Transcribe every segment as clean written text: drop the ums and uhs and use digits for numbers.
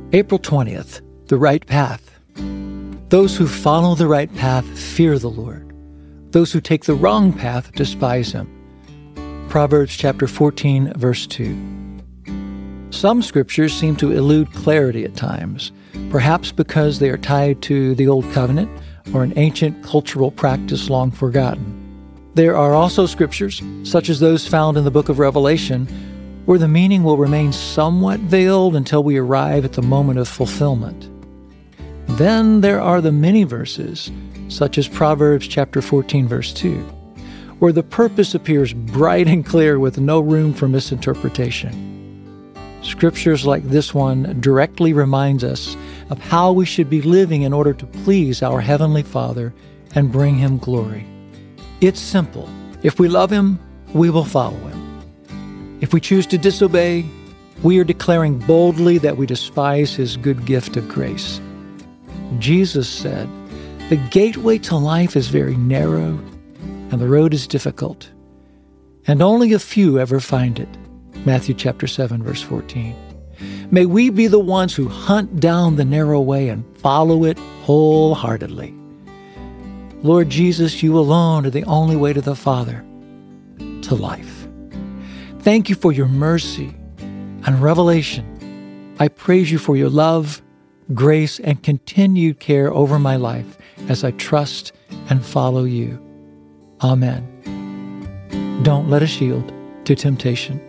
April 20th, the right path. Those who follow the right path fear the Lord. Those who take the wrong path despise him. Proverbs chapter 14, verse 2. Some scriptures seem to elude clarity at times, perhaps because they are tied to the Old Covenant or an ancient cultural practice long forgotten. There are also scriptures, such as those found in the book of Revelation, where the meaning will remain somewhat veiled until we arrive at the moment of fulfillment. Then there are the many verses, such as Proverbs chapter 14, verse 2, where the purpose appears bright and clear with no room for misinterpretation. Scriptures like this one directly reminds us of how we should be living in order to please our Heavenly Father and bring him glory. It's simple. If we love him, we will follow him. If we choose to disobey, we are declaring boldly that we despise his good gift of grace. Jesus said, "The gateway to life is very narrow, and the road is difficult, and only a few ever find it." Matthew chapter 7, verse 14. May we be the ones who hunt down the narrow way and follow it wholeheartedly. Lord Jesus, you alone are the only way to the Father, to life. Thank you for your mercy and revelation. I praise you for your love, grace, and continued care over my life as I trust and follow you. Amen. Don't let us yield to temptation.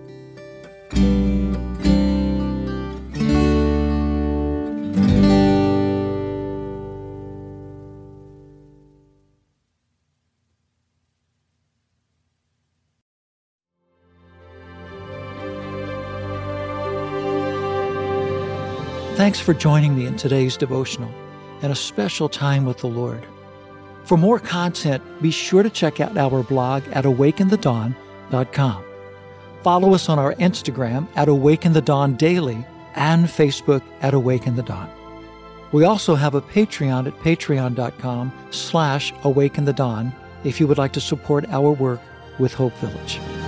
Thanks for joining me in today's devotional and a special time with the Lord. For more content, be sure to check out our blog at awakenthedawn.com. Follow us on our Instagram at Awaken the Dawn Daily and Facebook at Awaken the Dawn. We also have a Patreon at patreon.com/awakenthedawn if you would like to support our work with Hope Village.